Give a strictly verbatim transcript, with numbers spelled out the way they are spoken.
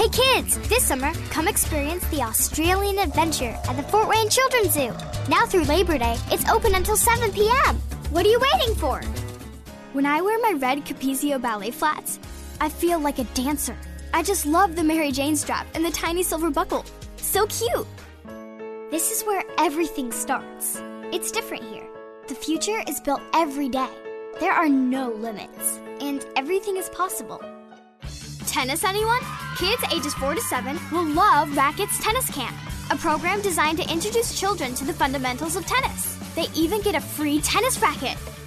Hey kids! This summer, come experience the Australian adventure at the Fort Wayne Children's Zoo. Now through Labor Day, it's open until seven p.m. What are you waiting for? When I wear my red Capezio ballet flats, I feel like a dancer. I just love the Mary Jane strap and the tiny silver buckle. So cute! This is where everything starts. It's different here. The future is built every day. There are no limits, and everything is possible. Tennis, anyone? Kids ages four to seven will love Rackets Tennis Camp, a program designed to introduce children to the fundamentals of tennis. They even get a free tennis racket.